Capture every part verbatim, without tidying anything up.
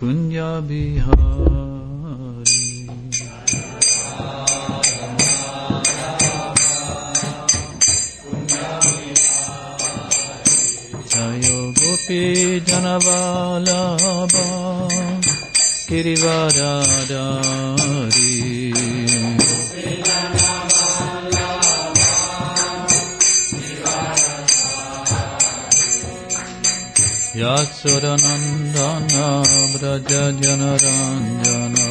Kunja Bihari. Jayo Gopi Janavalabha Girivaradari. Yasodanandana Braja Janaranjana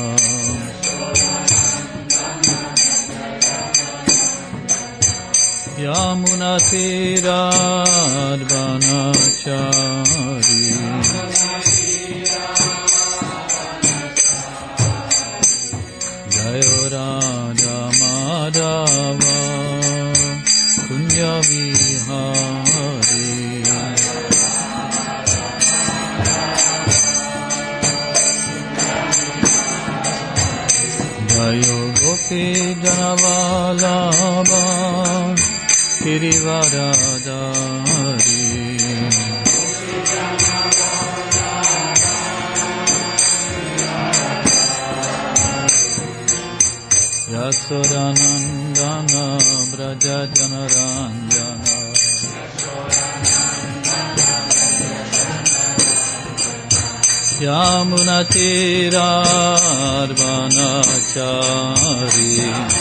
Yamunatiradvanachari Jayo Radha Madhava Kunja Vihari. Jayo Gopi Janavalabha Girivaradari. Yasodanandana Braja Janaranjana Yamunatiradvanachari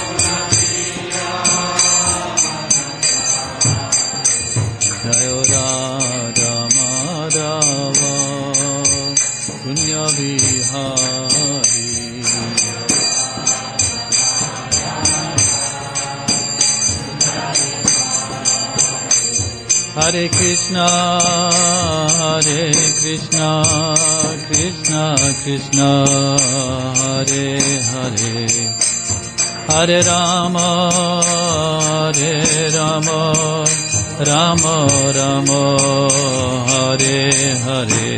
Jayo Radha Madhava Kunja Vihari. Hare Krishna, Hare Krishna, Krishna Krishna, Hare Hare, Hare Rama, Hare Rama, Rama Rama, Hare Hare.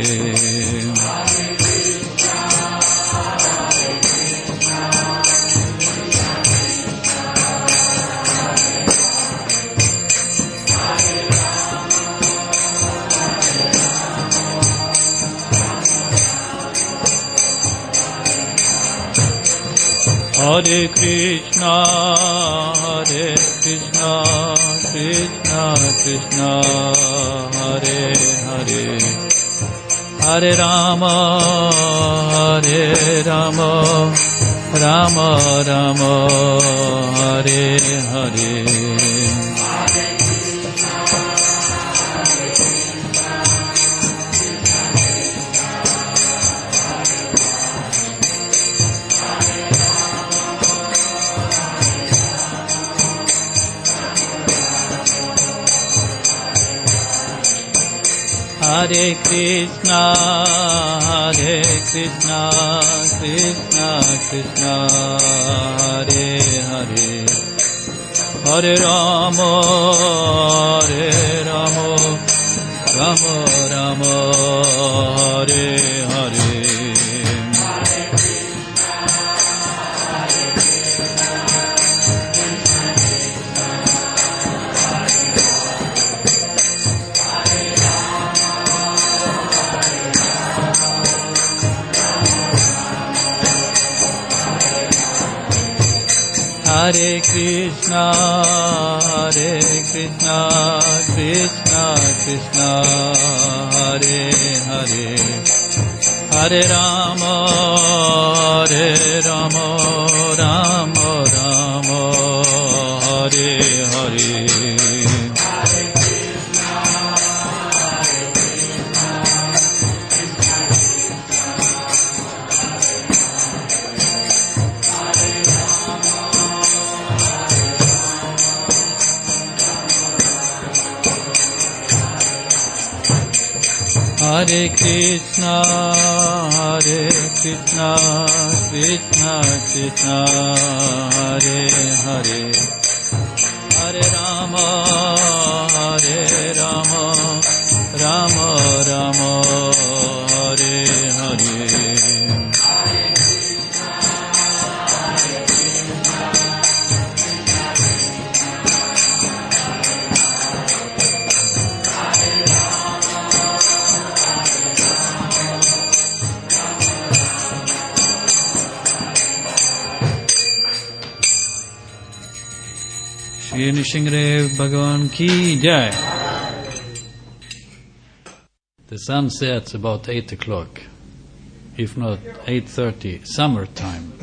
Hare Krishna, Hare Krishna, Krishna Krishna, Hare Hare, Hare Rama, Hare Rama, Rama Rama, Hare Hare. Hare Krishna, Hare Krishna, Krishna Krishna, Hare Hare, Hare Rama, Hare Rama, Rama Rama, Hare Hare. Hare Krishna, Hare Krishna, Krishna Krishna, Hare Hare, Hare Rama, Hare Rama, Rama Rama, Hare Hare. Hare Krishna, Hare Krishna, Krishna Krishna, Hare Hare, Hare Rama, Hare Rama, Rama Rama, Hare Hare. Shri Nrsimhadev Bhagavan Ki Jai. The sun sets about eight o'clock, if not eight thirty, summertime.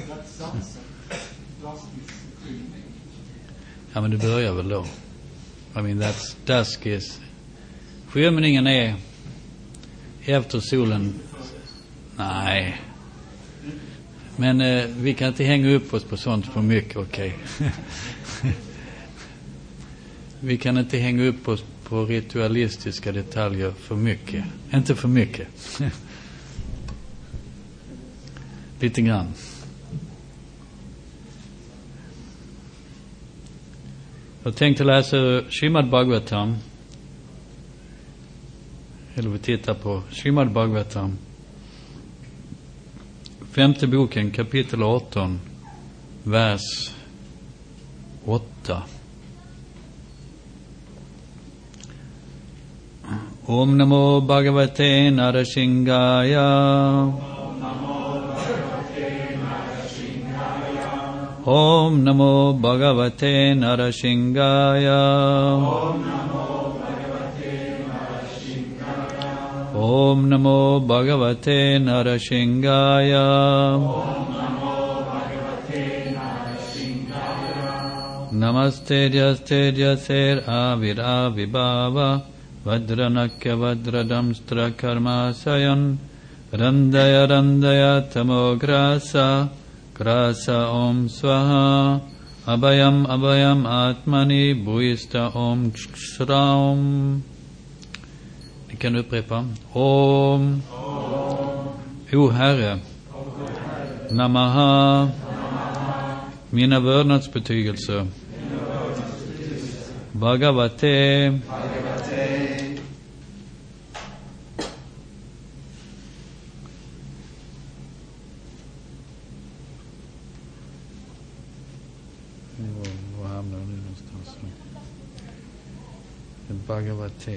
Ja, men det börjar väl då. I mean, that's dusk is... Skymningen är efter solen. Nej. Men eh, vi kan inte hänga upp oss på sånt för mycket, okej. Okay. Vi kan inte hänga upp oss på ritualistiska detaljer för mycket. Inte för mycket. Lite grann. Jag tänkte läsa Srimad Bhagavatam. Eller vi tittar på Srimad Bhagavatam. Femte boken, kapitel arton, vers åtta. Om namo bhagavate narasingaya. Om namo bhagavate narasingaya. Om namo bhagavate narasingaya. Namaste jaste jaser avid avibhava. Vajranakya vajradamstra karmasayan. Randaya randaya tamograsa. Grasa om swaha. Abhayam abhayam atmani bhuista om ksram. Ni kan upprepa. Om. O Herre. Namaha. Mina vördnadsbetygelser. Bhagavate. Bhagavate.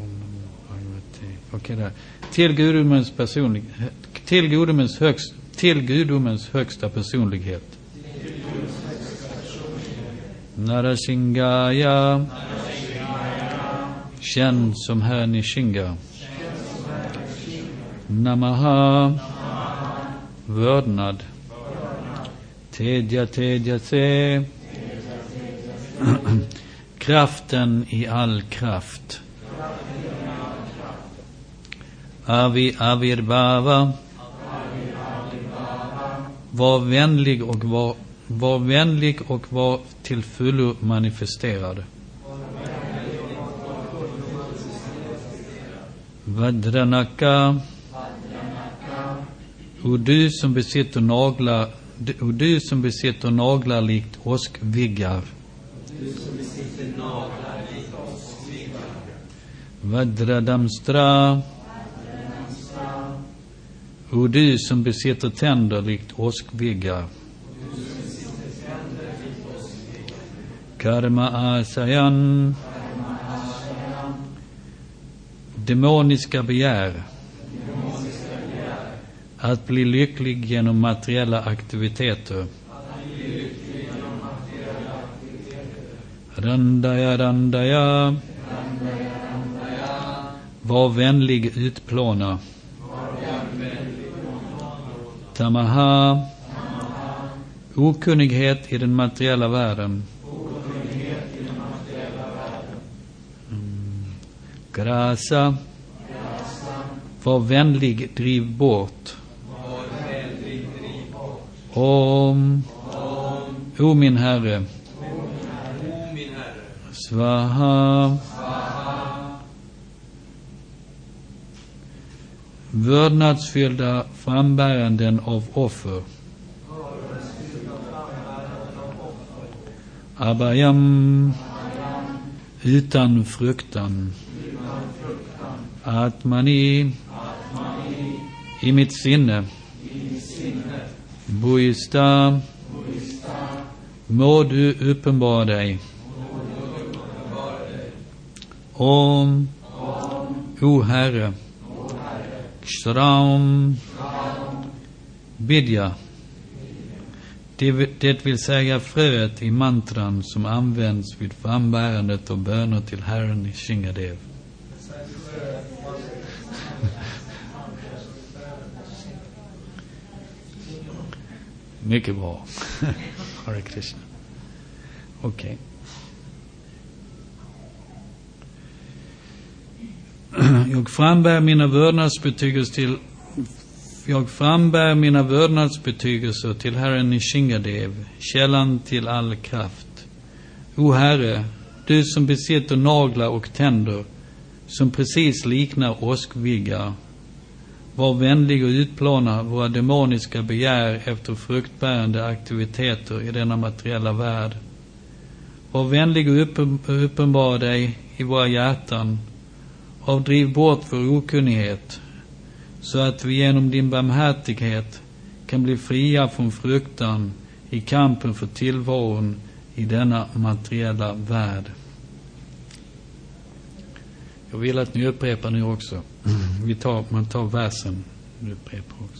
Okej där. Till gudomens personlig till gudomens högst till gudomens högsta personlighet. Narasingaya. Känd som Herr Nishinga. Namaha. Vördnad. Tedja tedja se. Kraften i all kraft. Avi avirbhava. Var vänlig och var, var vänlig och var till fullo manifesterad. Vajranaka. Och du som besitter naglar, och du som besitter naglar likt åskviggar. Vajradamstra. Och du som besitter tänder likt åskviggar. Karma asayan. Demoniska begär. Att bli lycklig genom materiella aktiviteter. Randaya randaya. Var vänlig utplåna. Tamaha. Okunnighet i den materiella världen. Mm. Grasa. Var vänlig driv bort. Om. O min Herre. Svaha. Vördnadsfyllda frambäranden av offer. Abhayam. Utan fruktan. Atmani. I mitt sinne. Bhuista. Må du uppenbara dig. Om. O Herre. Ksram. Bidja. Det, det vill säga fröet i mantran som används vid frambärandet av böner till Herren i Shingadev. Mycket bra. Hare Krishna. Okej. Okay. Jag frambär mina vördnadsbetygelser till Jag frambär mina vördnadsbetygelser till Herren i Shingadev, källan till all kraft. O Herre, du som besitter naglar och tänder, som precis liknar åskviggar, var vänlig och utplåna våra demoniska begär efter fruktbärande aktiviteter i denna materiella värld. Var vänlig och uppenbara dig i våra hjärtan, avdriv bort vår okunnighet, så att vi genom din barmhärtighet kan bli fria från fruktan i kampen för tillvaron i denna materiella värld. Jag vill att ni upprepar nu också. Vi tar, man tar versen. Nu upprepar också.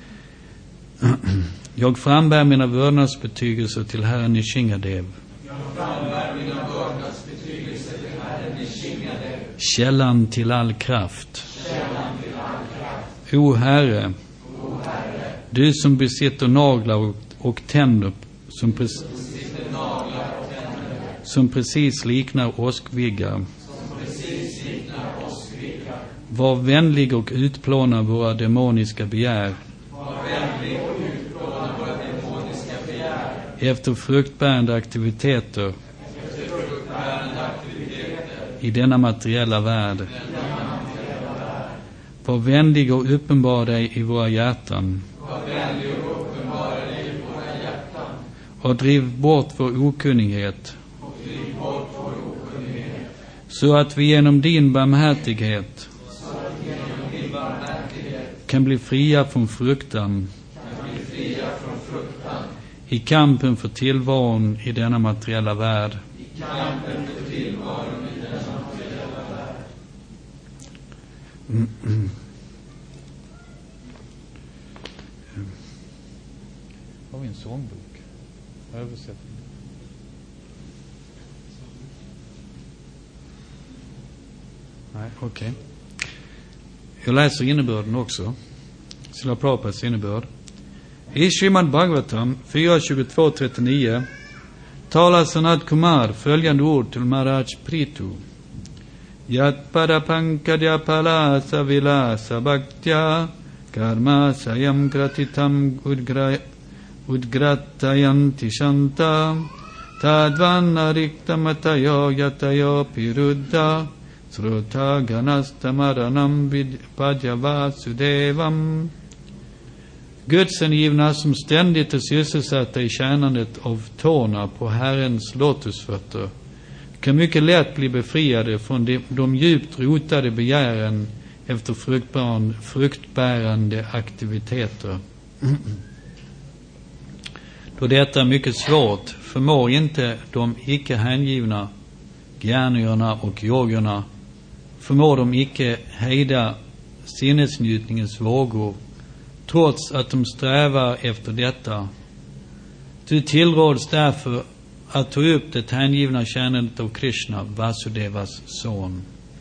Jag frambär mina vördnadsbetygelser till Herren i Shingadev. Jag frambär mina vördnadsbetygelser till Herren i Shingadev. Källan till all kraft. Källan till all kraft. O Herre, O Herre, du som besitter naglar och, och tänder som, pre- besitter naglar och tänder, som precis liknar åskviggar. som precis liknar åskviggar. Var vänlig och utplåna våra demoniska begär. Var vänlig och utplåna våra demoniska begär. Efter fruktbärande aktiviteter Efter fruktbärande aktiviteter i denna materiella värld. i denna materiella värld. Var vänlig och uppenbar dig i våra hjärtan. Var vänlig och uppenbara dig i våra hjärtan. Och driv bort vår okunnighet, Och driv bort vår okunnighet. så att vi genom din barmhärtighet Så att genom din barmhärtighet kan bli fria från fruktan kan bli fria från fruktan. i kampen för tillvaron i denna materiella värld. I kampen för tillvaron i denna materiella värld. Mm, mm. Har vi en sångbok? Översättning. Nej, okej. Okay. Jag läser innebörden också. Srila Prabhupads innebörd. I Srimad Bhagavatam fyra tjugotvå trettionio talar Sanat Kumar följande ord till Maharaj Prithu. Yat parapankadya palasa vilasa bhaktya karma sayam gratitam udgra, udgratayanti shanta tadvanna riktamatayo yatayo piruddha sruta ganastamaranam vidpajavasudevam. Gudsengivna som ständigt är sysselsatta i tjänandet av tårna på Herrens lotusfötter kan mycket lätt bli befriade från de, de djupt rotade begären efter fruktbärande, fruktbärande aktiviteter. Då detta är mycket svårt förmår inte de icke hängivna gnanierna och yogorna, förmår de icke hejda sinnesnjutningens vågor, trots att de strävar efter detta. Du tillråds därför att ta upp det hängivna tjänandet av Krishna, Vasudevas son.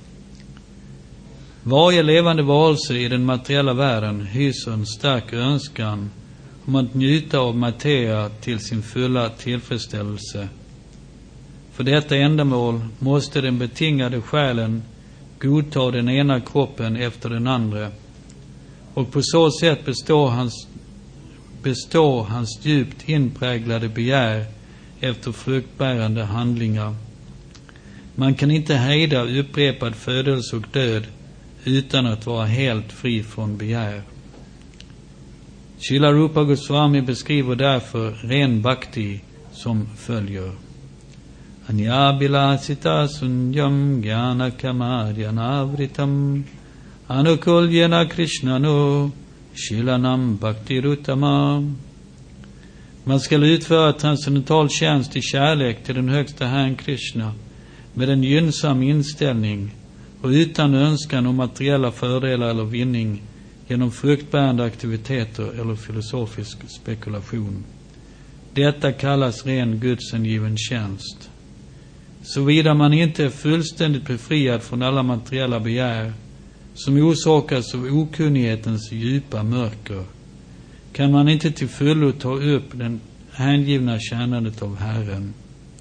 Varje levande varelse i den materiella världen hyser en stark önskan om att njuta av materia till sin fulla tillfredsställelse. För detta ändamål måste den betingade själen godta den ena kroppen efter den andra, och på så sätt består hans, består hans djupt inpräglade begär efter fruktbärande handlingar. Man kan inte hejda upprepad födelse och död utan att vara helt fri från begär. Srila Rupa Goswami beskriver därför ren bhakti som följer. Anyabilasita sunyam gyana kamadyanavritam anukuljena krishnano shilanam bhaktirutama. Man skall utföra transcendental tjänst i kärlek till den högsta Herren Krishna med en gynnsam inställning och utan önskan om materiella fördelar eller vinning genom fruktbärande aktiviteter eller filosofisk spekulation. Detta kallas ren gudsengiven tjänst. Såvida man inte är fullständigt befriad från alla materiella begär som orsakas av okunnighetens djupa mörker, kan man inte till fullo ta upp den hängivna tjänandet av Herren.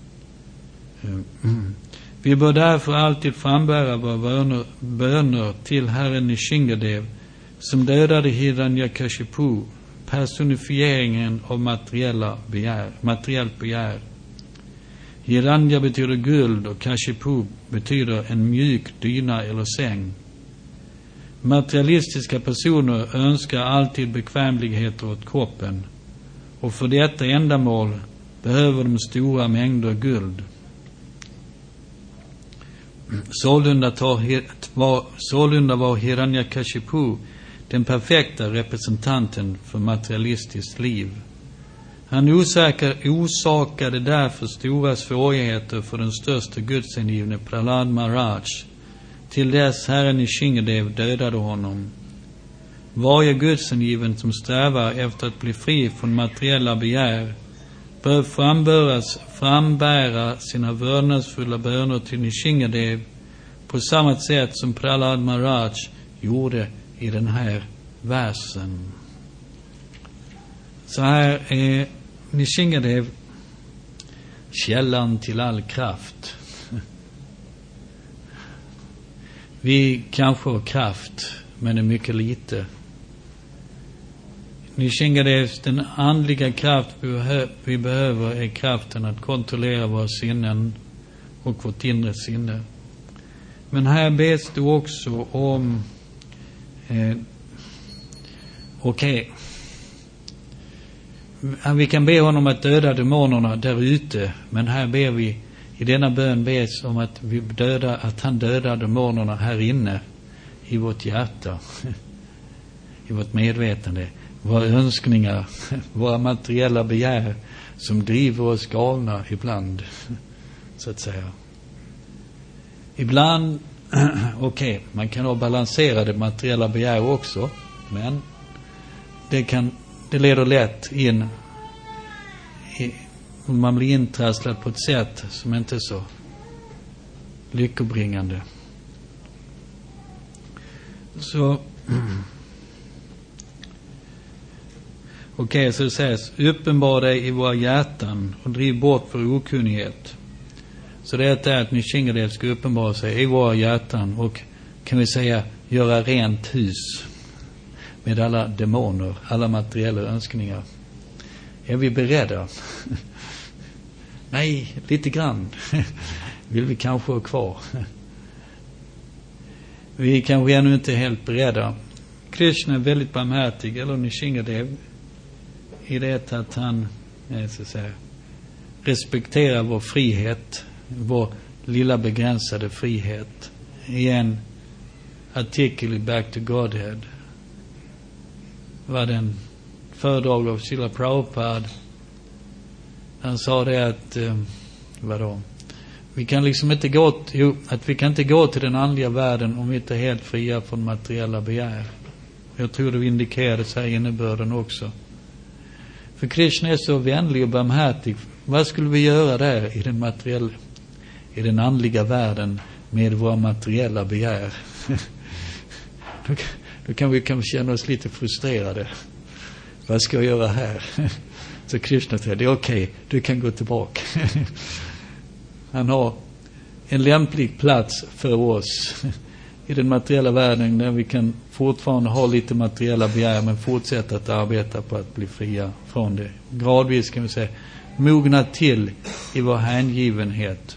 Vi bör därför alltid frambära våra böner, böner till Herren Nishingadev, som dödade Hiranyakashipu, personifieringen av materiella begär, materiellt begär. Hiranya betyder guld och Kashipu betyder en mjuk dyna eller säng. Materialistiska personer önskar alltid bekvämligheter åt kroppen, och för detta ändamål behöver de stora mängder guld. Sålunda, tar, var, sålunda var Hiranyakashipu den perfekta representanten för materialistiskt liv. Han orsakade, orsakade därför stora svårigheter för den största gudsingivne Prahlad Maharaj, till dess Herren Nishingadev dödade honom. Varje gudsingiven som strävar efter att bli fri från materiella begär bör frambäras, frambära sina vördnadsfulla böner till Nishingadev på samma sätt som Prahlad Maharaj gjorde i den här versen. Så här är Nishingadev källan till all kraft. Vi kanske har kraft, men det är mycket lite. Nishingadevs, den andliga kraft vi, behö- vi behöver är kraften att kontrollera våra sinnen och vårt inre sinne. Men här bes det också om eh, okej okay. Vi kan be honom att döda demonerna där ute, men här ber vi i denna bön bes om att vi döda, att han dödar demonerna här inne i vårt hjärta, i vårt medvetande, våra önskningar, våra materiella begär som driver oss galna ibland, så att säga. Ibland, okej, okay, man kan ha balanserade materiella begär också, men det kan, det leder lätt in i, man blir intrasslad på ett sätt som inte är så lyckobringande. Så okej, okay, så det sägs: uppenbar dig i våra hjärtan och driv bort vår okunnighet. Så det är att Nishingadev ska uppenbara sig i våra hjärtan och, kan vi säga, göra rent hus med alla demoner, alla materiella önskningar. Är vi beredda? Nej, lite grann vill vi kanske ha kvar. Vi är kanske ännu inte helt beredda. Krishna är väldigt barmhärtig, eller Nishingadev, i det att han så att säga, respekterar vår frihet, vår lilla begränsade frihet. I en artikel i Back to Godhead var den föredrag av Srila Prabhupada. Han sa det att eh, vadå? Vi kan liksom inte gå t- jo, att vi kan inte gå till den andliga världen om vi inte är helt fria från materiella begär. Jag tror det indikerade så här innebörden också. För Krishna är så vänlig och barmhärtig. Vad skulle vi göra där i den materiella, i den andliga världen med våra materiella begär? då, då kan vi kanske känna oss lite frustrerade. Vad ska jag göra här? Så Krishna säger, det är okej, okay, du kan gå tillbaka. Han har en lämplig plats för oss i den materiella världen, där vi kan fortfarande ha lite materiella begär, men fortsätta att arbeta på att bli fria från det. Gradvis, kan vi säga, mogna till i vår hängivenhet.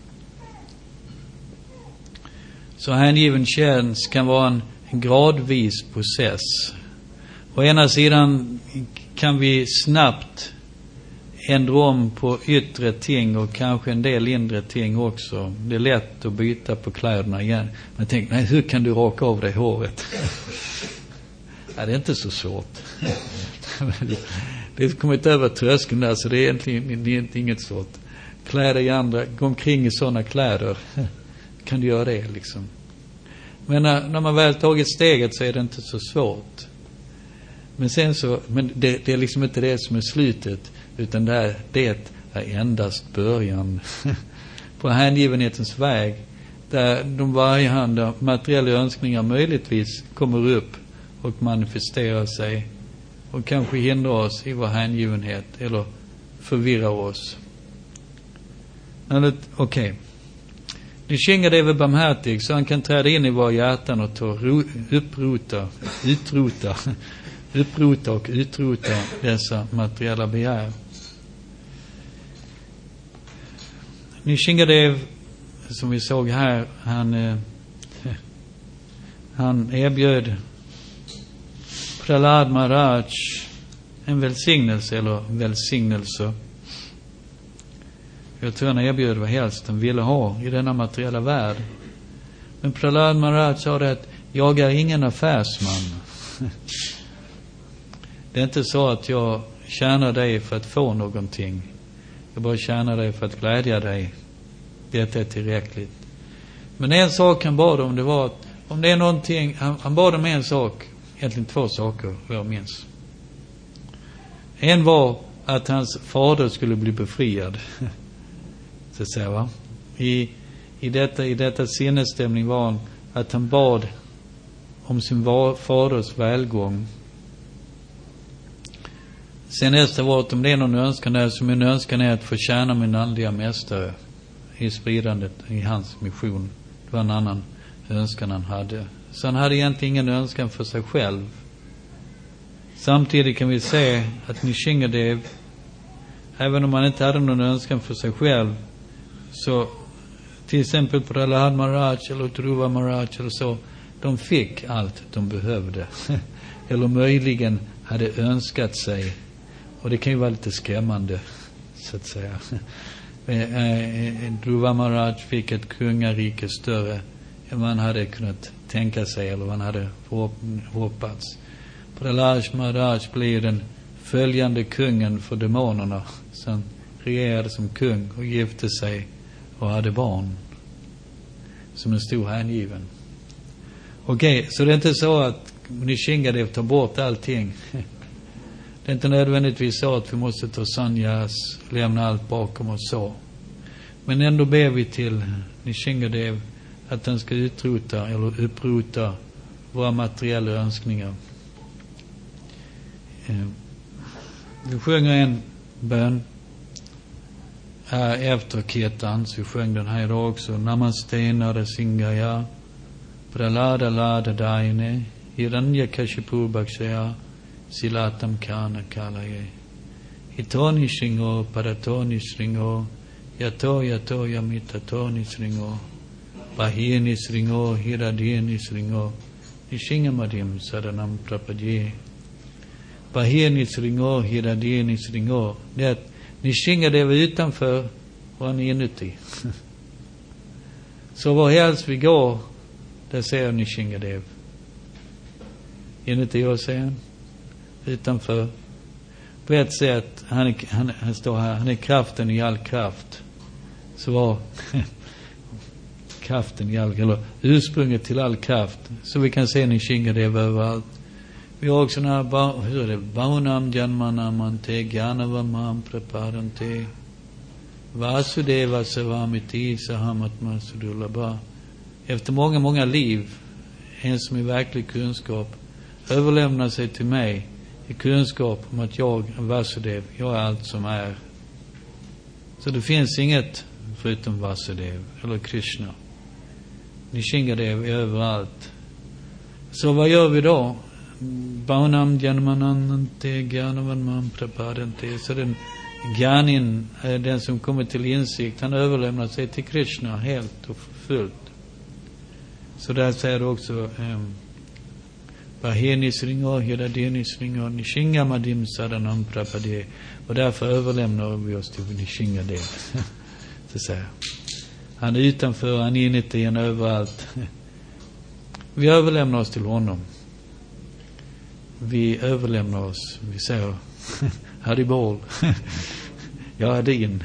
Så hängiven tjänst kan vara en gradvis process. Å ena sidan kan vi snabbt ändra om på yttre ting och kanske en del inre ting också. Det är lätt att byta på kläderna igen. Men tänk, nej, hur kan du raka av dig håret? Ja, det är inte så svårt. Det har kommit över tröskeln där, så det är egentligen det är inget svårt. Kläder i andra, gå omkring i sådana kläder. Kan du göra det liksom? Men när, när man väl tagit steget så är det inte så svårt. Men sen så, men det, det är liksom inte det som är slutet, utan det är, det är endast början på hängivenhetens väg, där de varjehanda materiella önskningar möjligtvis kommer upp och manifesterar sig och kanske hindrar oss i vår hängivenhet eller förvirrar oss. Okej. Okay. Nishingadeva är barmhärtig, så han kan träda in i våra hjärtan och ta ro, upprota, utrota, upprota och utrota dessa materiella begär. Nishingadev, som vi såg här, han, eh, han erbjöd Prahlad Maharaj en välsignelse eller välsignelse. Jag tror han erbjöd vad helst han ville ha i denna materiella värld. Men Prahlad Maharaj sa det att jag är ingen affärsman. Det är inte så att jag tjänar dig för att få någonting. Jag bara tjänar dig för att glädja dig. Det är tillräckligt. Men en sak han bad om, det var att om det är någonting, han, han bad om en sak, egentligen två saker, vad jag minns. En var att hans fader skulle bli befriad. Så att säga, va? I, i, detta, I detta sinnesstämning var han att han bad om sin var, faders välgång. Sen nästa var att om det är någon önskan där, som en önskan är att få tjäna min andliga mästare i spridandet i hans mission. Det var en annan önskan han hade. Så han hade egentligen ingen önskan för sig själv. Samtidigt kan vi se att Nishingadev, även om han inte hade någon önskan för sig själv, så till exempel Prahlad Maharaj eller Dhruva Maharaj eller så, de fick allt de behövde. Eller möjligen hade önskat sig. Och det kan ju vara lite skrämmande, så att säga. Dhruva Maharaj fick ett kungarike större än man hade kunnat tänka sig eller man hade hoppats. Prahlad Maharaj blev den följande kungen för demonerna, som regerade som kung och gifte sig och hade barn som en stor hängiven. Okej, okay, så det är inte så att Nishingadev tar bort allting. Det är inte nödvändigtvis så att vi måste ta sannyas, lämna allt bakom oss så. Men ändå ber vi till Nishingadev att han ska utrota eller upprota våra materiella önskningar. Vi sjunger en bön efter kirtan, så vi sjöng den här idag också. Namaste Narasingaya Prahlada Lada Daine Hiranya Kashipu Bhakshaya Silatam Kana Kalaye Hitoni Sringo Paratoni Sringo Yato Yato Yamitatoni Sringo Bahini Sringo Hiradini Sringo Nishingamadim Saranam Prapadye. Bahini Sringo Hiradini Sringo. Det är att Nishingadev utanför och han inuti. Så var helst vi går, där ser Nishingadev. Inuti och sen utanför. På ett sätt, han, är, han, han står här, han är kraften i all kraft. Så var kraften i all, eller ursprunget till all kraft. Så vi kan se Nishingadev överallt. Vi har också några, hur är det? Vaunam janmanamante gyanavamam praparante Vasudeva savamiti sahamatma sudulabha. Efter många, många liv, en som i verklig kunskap överlämnar sig till mig i kunskap om att jag är Vasudev, jag är allt som är. Så det finns inget förutom Vasudev eller Krishna. Nishingadev är överallt. Så vad gör vi då? Baunam janmanante gyanavanmam prapadante. Så den gyanin, den som kommer till insikt, han överlämnar sig till Krishna helt och fullt. Så där säger det också Baheni sringo hiradeni sringo nishingamadim saranam prapade. Och därför överlämnar vi oss till Nishingadev. Så säger han är utanför, han är inuti, han är överallt. Vi överlämnar oss till honom. Vi överlämnar oss. Vi säger Haribol. Jag är din.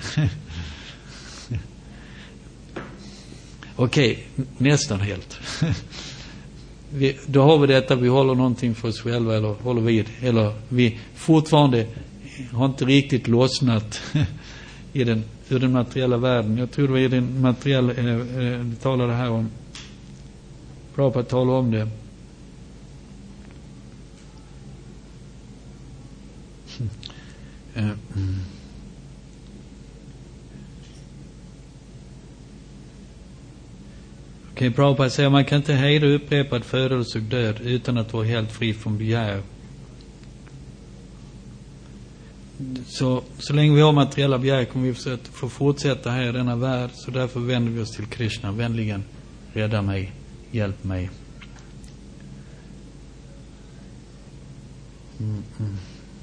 Okej, nästan helt. vi, då har vi detta, vi håller någonting för oss själva eller håller vid, eller vi fortfarande har inte riktigt lossnat i den, ur den materiella världen. Jag tror det var i den materiella, eh, eh, vi talade här om, bra på att tala om det. Mm. Okej, bra på att säga, man kan inte hejda upprepad födelse och död utan att vara helt fri från begär. Så, så länge vi har materiella begär kommer vi försöka få fortsätta här i denna värld. Så därför vänder vi oss till Krishna. Vänligen rädda mig, hjälp mig. Mm, mm.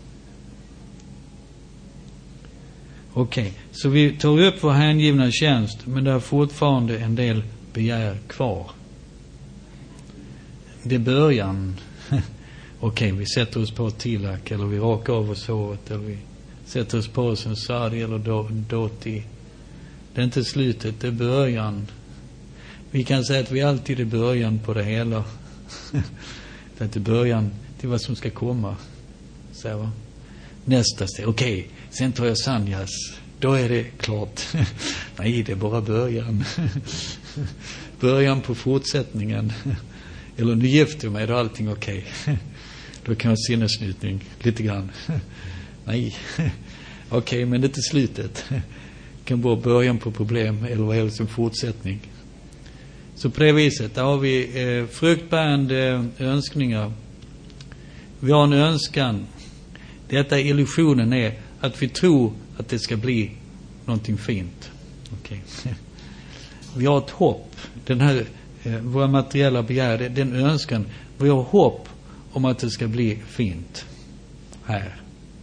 Okej, okay. Så vi tar upp vår hängivna tjänst, men det är fortfarande en del begär kvar. Det är början. Okej, okay, vi sätter oss på tilak, eller vi rakar av oss håret, eller vi sätter oss på oss en sari eller doti. Det är inte slutet, det är början. Vi kan säga att vi alltid är början på det hela. Det är inte början till vad som ska komma. Så va? Nästa steg, okej, okay, sen tar jag sanjas. Då är det klart. Nej, det är bara början. Början på fortsättningen. Eller nu gifter jag mig, då är allting okej. Okay. Då kan jag ha sinnesnutning lite grann. Nej. Okej, okay, men det är inte slutet. Det kan vara början på problem eller vad är som fortsättning. Så på det viset, där har vi eh, fruktbärande önskningar. Vi har en önskan. Detta illusionen är att vi tror att det ska bli någonting fint. Okej. Okay. Vi har ett hopp. Den här, eh, våra materiella begär, det är den önskan. Vi har hopp om att det ska bli fint här.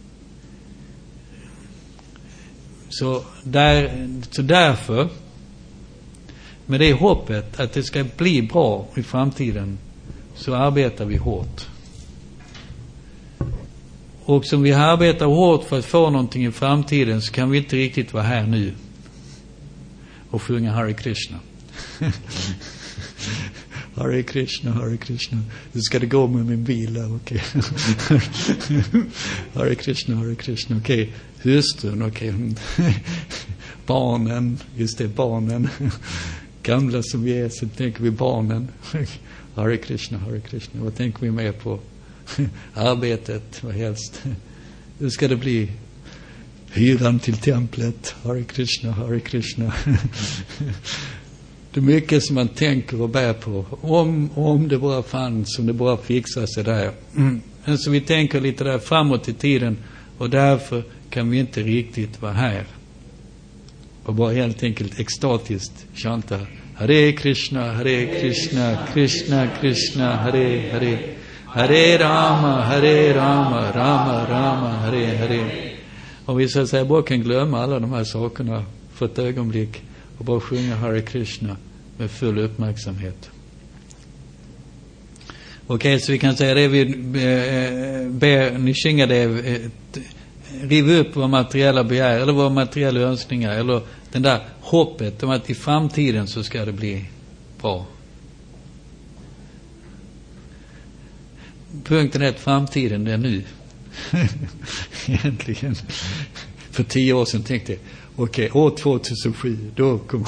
Så, där, så därför, med det hoppet att det ska bli bra i framtiden, så arbetar vi hårt. Och som vi arbetar hårt för att få någonting i framtiden, så kan vi inte riktigt vara här nu och sjunga Hare Krishna. Hare Krishna, Hare Krishna. Nu ska det gå med min bil där, okej. Okay. Hare Krishna, Hare Krishna, okej. Okay. Hustrun, okej. Okay. Barnen, just det, barnen. Gamla som vi är, så tänker vi barnen. Hare Krishna, Hare Krishna. Vad tänker vi mer på? Arbetet, vad helst. Nu ska det bli hyran till templet. Hare Krishna, Hare Krishna. Det är mycket som man tänker och bär på. Om, om det bara fanns, om det bara fixar sig där. Mm. Men så vi tänker lite där framåt i tiden. Och därför kan vi inte riktigt vara här. Och bara helt enkelt extatiskt chanta Hare Krishna, Hare Krishna, Krishna Krishna, Hare Hare. Hare Rama, Hare Rama, Rama Rama, Hare Hare. Och vi så att säga bara kan glömma alla de här sakerna för ett ögonblick och bara sjunga Hare Krishna med full uppmärksamhet. Okej, okay, så vi kan säga det vi ber Nishinga det, riva upp våra materiella begär eller våra materiella önskningar eller den där hoppet om att i framtiden så ska det bli bra. Punkten är att framtiden det är nu. Egentligen. För tio år sedan tänkte jag, okej, okay, år tvåtusensju, då kom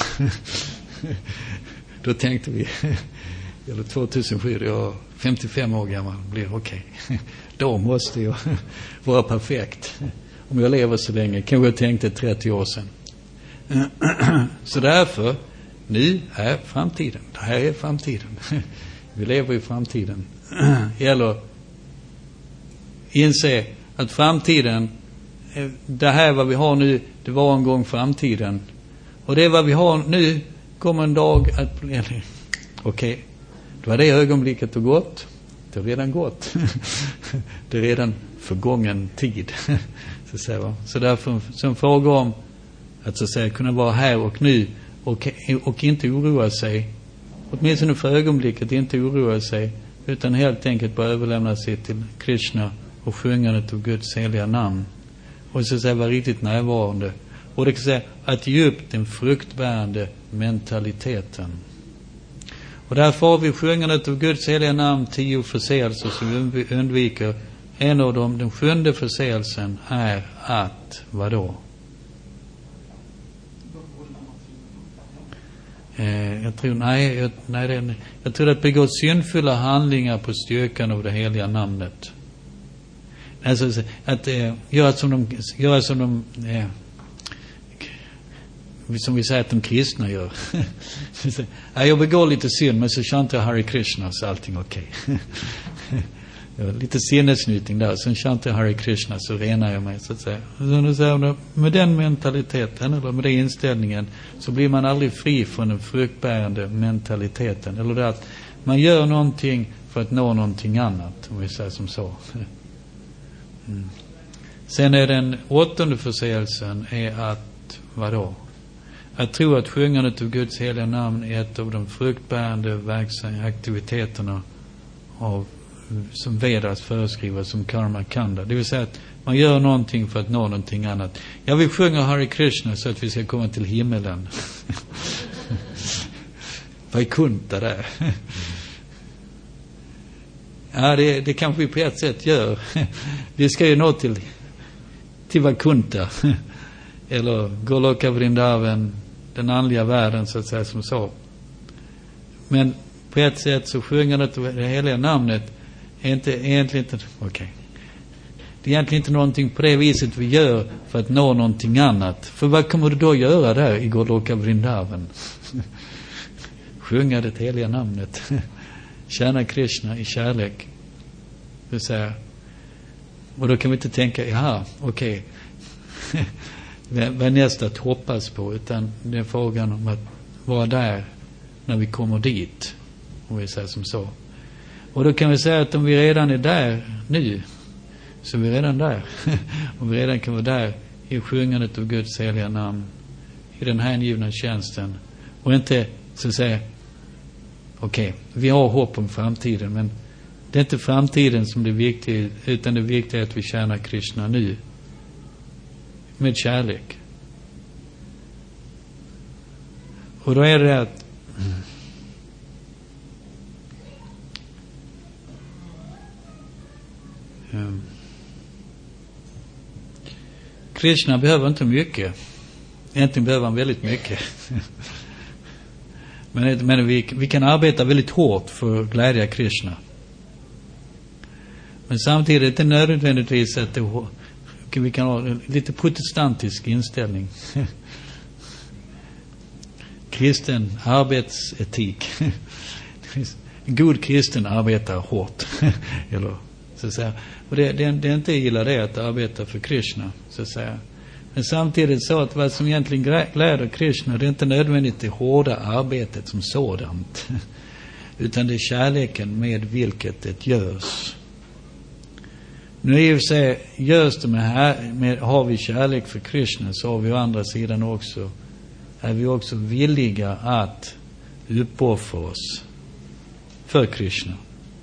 då tänkte vi, eller tvåtusensju, då jag femtiofem år gammal, blir okej. Okay. Då måste jag vara perfekt. Om jag lever så länge, kanske jag tänkte trettio år sedan. Så därför, nu är framtiden. Det här är framtiden. Vi lever i framtiden. Eller inse att framtiden, det här vad vi har nu, det var en gång framtiden. Och det vad vi har nu kommer en dag att bli, okej, okay, då var det ögonblicket och gått. Det har redan gått. Det är redan förgången tid. Så, att säga, så därför som fråga om att så att säga kunna vara här och nu och, och inte oroa sig. Åtminstone för ögonblicket inte oroa sig, utan helt enkelt bara överlämna sig till Krishna och sjungandet av Guds heliga namn. Och så att säga vara riktigt närvarande. Och det kan säga att ge upp den fruktbärande mentaliteten. Och därför har vi sjungandet av Guds heliga namn tio förseelser som vi undviker. En av dem, den sjunde förseelsen, är att, vadå? Eh, jag tror, nej, jag, nej det, jag tror att begå syndfulla handlingar på styrkan av det heliga namnet. Alltså att eh, göra som de, göra som de eh, som vi säger att de kristna gör. Jag begår lite synd, men så chantar jag Hare Krishna, så allting okej. Okay. Lite sinnesnytning där, sen chantar jag Hare Krishna, så renar jag mig, så att säga. Så med den mentaliteten, eller med den inställningen, så blir man aldrig fri från den fruktbärande mentaliteten. Eller det att man gör någonting för att nå någonting annat, om vi säger som så. Mm. Sen är den åttonde förseelsen är att, vadå? Jag tror att sjungandet av Guds heliga namn är ett av de fruktbärande verksamma aktiviteterna av, som Vedas föreskriver som karma kanda. Det vill säga att man gör någonting för att nå någonting annat. Jag vill sjunga Hare Krishna så att vi ska komma till himmelen. Vaikuntha där. Ja, det, det kanske vi på ett sätt gör. Vi ska ju nå till, till Vaikuntha. Eller Goloka Vrindavan, den andliga världen, så att säga, som så. Men på ett sätt så sjungandet av det heliga namnet är inte egentligen inte, okej. Okay. Det är egentligen inte någonting på det viset vi gör för att nå någonting annat. För vad kommer du då göra där i Goloka Vrindavan? Sjunga det heliga namnet. Tjäna Krishna i kärlek. Det vill säga, och då kan vi inte tänka, jaha, okej. Okay. Vad är nästa att hoppas på, utan det är frågan om att vara där när vi kommer dit, om vi säger som så. Och då kan vi säga att om vi redan är där nu, så är vi redan där. Om vi redan kan vara där i sjungandet av Guds heliga namn, i den här ingivna tjänsten, och inte så att säga, okej, okay, vi har hopp om framtiden, men det är inte framtiden som det är viktigt, utan det viktiga är att vi tjänar Krishna nu med kärlek. Och då är det att um, Krishna behöver inte mycket. Egentligen behöver han väldigt mycket. men men vi, vi kan arbeta väldigt hårt för att glädja Krishna. Men samtidigt är det nödvändigtvis att det, vi kan ha lite protestantisk inställning. Kristen arbetsetik. God kristen arbetar hårt. Eller så att säga. Och det, det, det är inte illa det att arbeta för Krishna, så att säga. Men samtidigt så att vad som egentligen gläder Krishna, det är inte nödvändigt det hårda arbetet som sådant. Utan det är kärleken med vilket det görs. Nu är ju så, görs det med, här, med, har vi kärlek för Krishna, så har vi å andra sidan också, är vi också villiga att uppoffra oss för Krishna.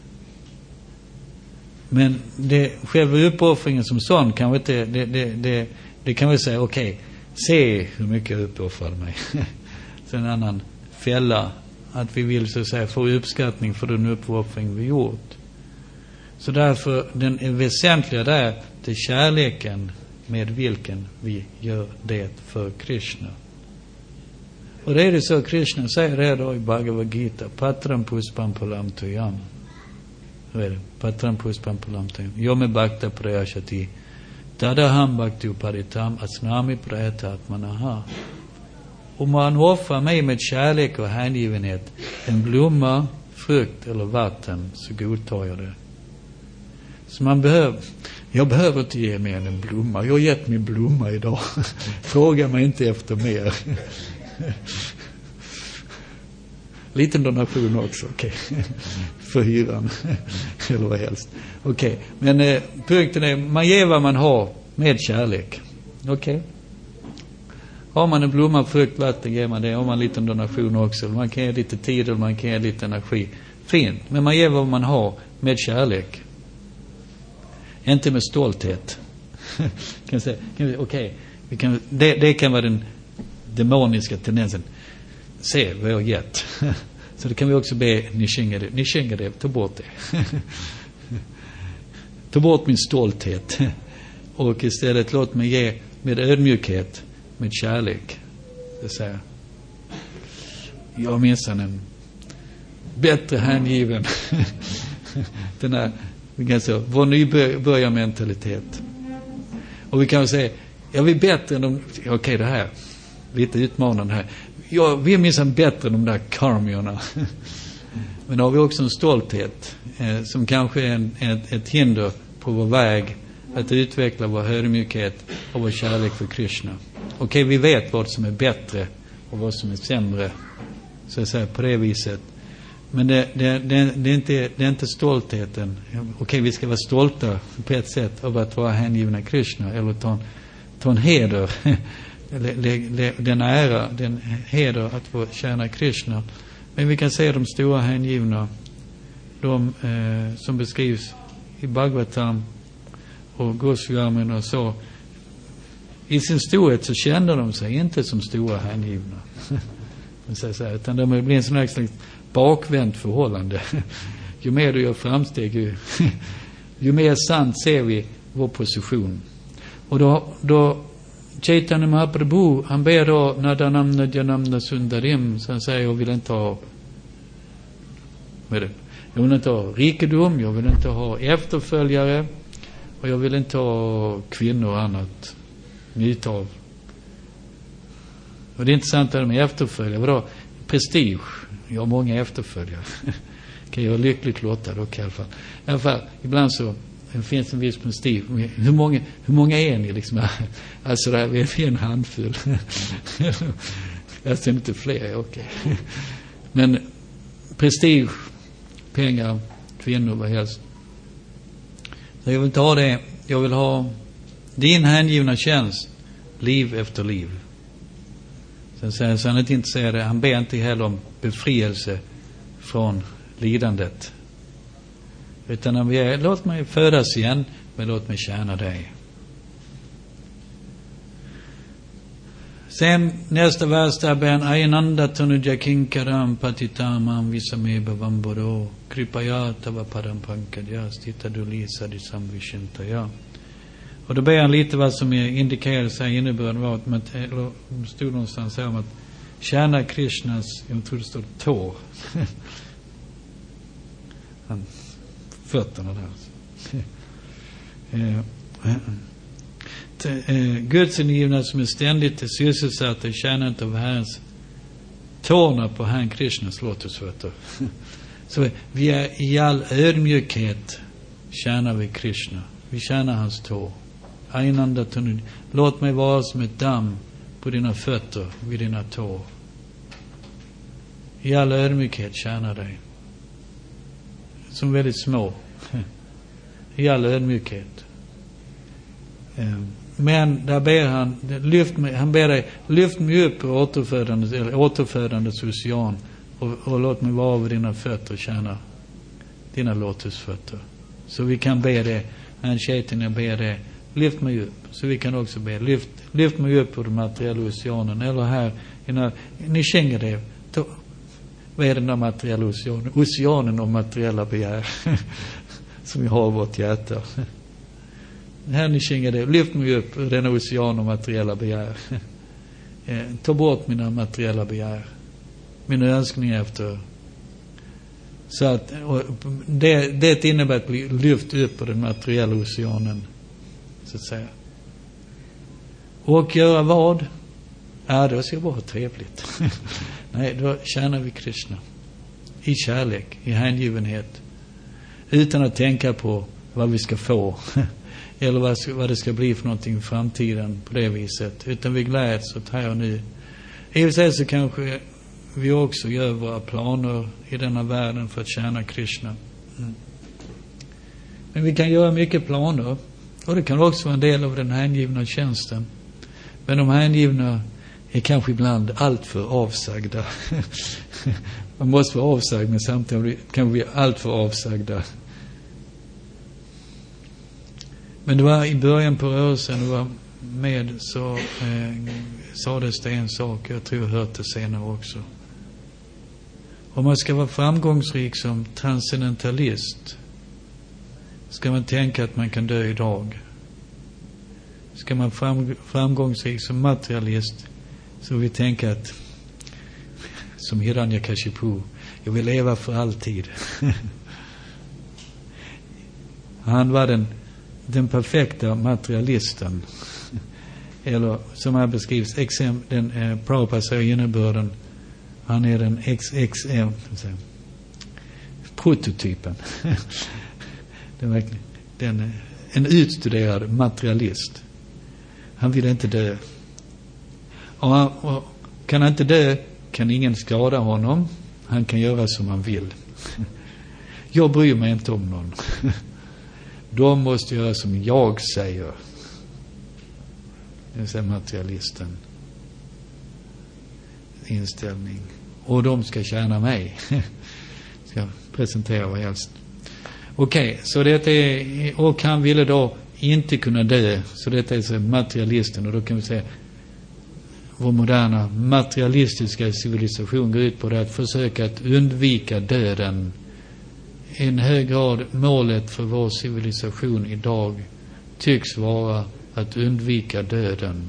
Men det, själva uppoffringen som sån kan vi inte, det, det, det, det kan vi säga, okej, okay, se hur mycket jag uppoffrar mig. Så en annan fälla, att vi vill så att säga få uppskattning för den uppoffring vi gjort. Så därför, den är väsentliga där, det är kärleken med vilken vi gör det för Krishna. Och det är det så Krishna säger det då i Bhagavad Gita, Patram puspam palam tuyam. Vad är det? Patram puspam palam tuyam. Yome bhakta prayashati. Tadaham bhakti uparitam asnami prayatat manaha. Om man offrar mig med kärlek och hängivenhet, en blomma, frukt eller vatten, så godtar jag det. Så man behöver, jag behöver inte ge mer än en blomma. Jag har gett min blomma idag. Fråga mig inte efter mer. Liten donation också, okej. Okay. För hyran. Eller vad helst. Okej, okay. Men eh, punkten är, man ger vad man har med kärlek. Okej. Okay. Har man en blomma, frukt, vatten, ger man det. Har man en liten donation också. Man kan ge lite tid och man kan ge lite energi. Fint, men man ger vad man har med kärlek. Inte med stolthet. Kan säga, okej, okay, vi kan, det, det kan vara den demoniska tendensen. Se vad jag har gett. Så det kan vi också be Nishingadev. Nishingadev, ta bort det. Ta bort min stolthet. Och istället låt mig ge med ödmjukhet, med kärlek. Det säger jag minns en bättre hängiven. Den här, vi kan säga, vår nybörjarmentalitet. Och vi kan säga, ja, vi är bättre än de, okej okay, det här, lite utmanande här. Ja, vi är minst bättre än de där karmiorna. Men har vi också en stolthet eh, som kanske är en, ett, ett hinder på vår väg att utveckla vår ödmjukhet och vår kärlek för Krishna. Okej, okay, vi vet vad som är bättre och vad som är sämre, så att säga, på det viset. Men det, det, det, det, är, inte, det är inte stoltheten. Okej, okay, vi ska vara stolta på ett sätt av att vara hängivna Krishna, eller ta en, ta en heder, den ära, den heder att få tjäna Krishna. Men vi kan se de stora hängivna, de eh, som beskrivs i Bhagavatam och Goswamin och så. I sin storhet så kände de sig inte som stora hängivna. Utan de blir en sån här slags bakvänt förhållande. Ju mer du gör framsteg, ju, ju mer sant ser vi vår position. Och då, då Chaitanya Mahaprabhu, han ber då Nadanamna Janamna Sundarim, så han säger, jag vill inte ha med det. Jag vill inte ha rikedom, jag vill inte ha efterföljare, och jag vill inte ha kvinnor och annat njuta av. Och det är intressant att de är efterföljare. Vadå? Prestige. Jag har många efterföljare. Kan jag vara lyckligt lottad dock i alla fall. I alla fall, ibland så finns en viss prestige. Hur många, hur många är ni liksom? Alltså där, vi är en handfull. Jag ser inte fler, okej. Okay. Men prestige, pengar, kvinnor, vad helst. Så jag vill inte ha det. Jag vill ha din hängivna tjänst, liv efter liv. Sen säger så han inte intresserad, han ber inte heller om befrielse från lidandet. Utan han ber, låt mig födas igen, men låt mig tjäna dig. Sen nästa vers där ber han, Ainanda tanuja kinkaram patitamam visameba vamboro kripaya tava padam pankadya stita dulisa disam vishintaya. Och då ber han lite vad som indikerar sig innebörden var att man stod någonstans här om att tjäna Krishnas, jag tror det står tå. Han, fötterna där. Guds ingivna som är ständigt sysselsatta i tjänandet av Herrens tårna på Herren Krishnas lotusfötter. Så vi är i all ödmjukhet tjänar vi Krishna. Vi tjänar hans tår. Ainanda tunu, låt mig vara som ett damm på dina fötter, vid dina tår. I all ödmjukhet tjänar dig. Som väldigt små. I all ödmjukhet. Men där ber han, lyft mig, han ber dig, lyft mig upp på återfödandets, eller återfödandets ocean och, och låt mig vara vid dina fötter och tjäna dina lotusfötter. Så vi kan be det, en Chaitanya ber det, lyft mig upp. Så vi kan också be, lyft, lyft mig upp på den materiella oceanen. Eller här, ni känner det. Vad är den där materiella oceanen? Oceanen av materiella begär. Som vi har i vårt hjärta. Här ni känner det. Lyft mig upp ur denna ocean av materiella begär. Ta bort mina materiella begär. Mina önskningar efter. Så att det, det innebär att bli lyft upp ur den materiella oceanen. Så att säga. Och göra vad? Ja, då ska det vara trevligt. Nej, då tjänar vi Krishna. I kärlek, i hängivenhet. Utan att tänka på vad vi ska få. Eller vad, vad det ska bli för någonting i framtiden på det viset. Utan vi gläds åt här och nu. I och för sig så kanske vi också gör våra planer i denna världen för att tjäna Krishna. Mm. Men vi kan göra mycket planer. Och det kan också vara en del av den hängivna tjänsten. Men de hängivna är kanske ibland allt för avsagda. Man måste vara avsagd, men samtidigt kan vi allt för avsagda. Men det var i början på rörelsen och var med så eh, sades det en sak. Jag tror jag hört det senare också. Om man ska vara framgångsrik som transcendentalist ska man tänka att man kan dö idag. Ska man fram, framgångsrik som materialist så vi tänka att som Hiranyakashipu, jag vill leva för alltid. Han var den, den perfekta materialisten. Eller som här beskrivs, exem, den eh, Prabhupada säger innebörden, han är den X X M prototypen. den, verkligen, den, en utstuderad materialist. Han vill inte dö. Och, han, och kan han inte dö kan ingen skada honom. Han kan göra som han vill. Jag bryr mig inte om någon. De måste göra som jag säger. Det är materialisten inställning. Och de ska tjäna mig. Ska presentera vad helst. Okej, okay, så det är, och han ville då inte kunna dö. Så detta är så materialisten. Och då kan vi säga vår moderna materialistiska civilisation går ut på det att försöka att undvika döden. I en hög grad målet för vår civilisation idag tycks vara att undvika döden.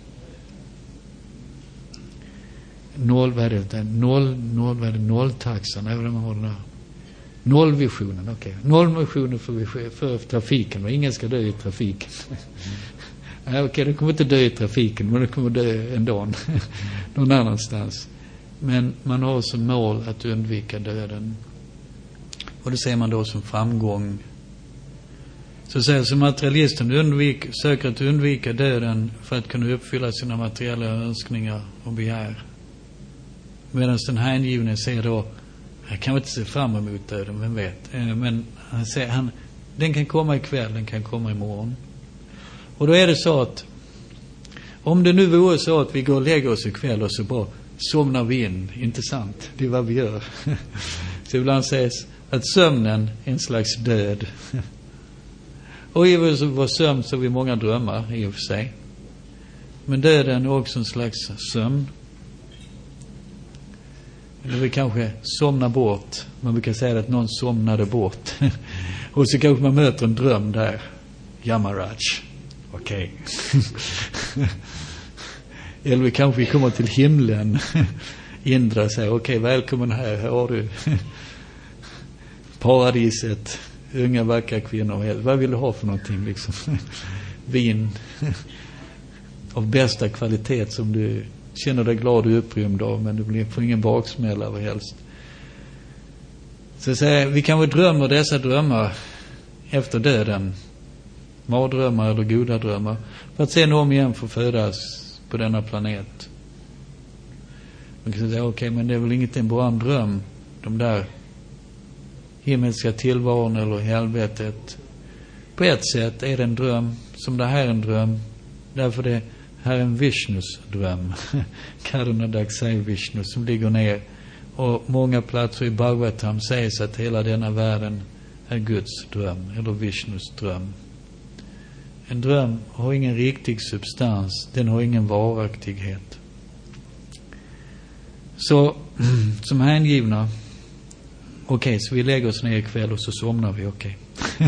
Noll, vad är det? Noll, noll, vad är det? Nolltaxan, även om man har den här. Nollvisionen, okej. Okay. Nollvisionen för, för trafiken, och ingen ska dö i trafiken. Okej, okay, det kommer inte dö i trafiken, men det kommer dö en dag någon annanstans. Men man har som mål att undvika döden. Och det ser man då som framgång. Så säger som materialisten undvik, söker att undvika döden för att kunna uppfylla sina materiella önskningar och begär. Medan den hängivne säger då, jag kan inte se fram emot döden, vem vet. Men han säger, han, den kan komma ikväll, den kan komma imorgon. Och då är det så att om det nu vore så att vi går och lägger oss ikväll och så bara somnar vi in, inte sant? Det är vad vi gör. Så ibland sägs att sömnen är en slags död. Och i vår sömn så har vi många drömmar i och för sig. Men döden är också en slags sömn. Eller vi kanske somnar bort. Man brukar säga att någon somnade bort. Och så kanske man möter en dröm där. Yamaraj. Okej. Okay. Eller vi kanske kommer till himlen. Indra säger, okej, okay, välkommen här. Här har du paradiset. Unga vackra kvinnor. Vad vill du ha för någonting liksom? Vin av bästa kvalitet som du känner dig glad och upprymd av, men du blir får ingen baksmälla över helst. Så säger vi kan väl drömma dessa drömmar efter döden. Mardrömmar eller goda drömmar. För att sen om igen få födas på denna planet. Man kan säga, okej, okay, men det är väl inget en bra dröm. De där himmelska tillvaron eller helvetet. På ett sätt är det en dröm som det här är en dröm. Därför det här är en Vishnus dröm. Karuna Daksai Vishnu som ligger ner. Och många platser i Bhagavatam sägs att hela denna världen är Guds dröm. Eller Vishnus dröm. En dröm har ingen riktig substans. Den har ingen varaktighet. Så som hängivna. Okej, okay, så vi lägger oss ner ikväll och så somnar vi, okej. Okay.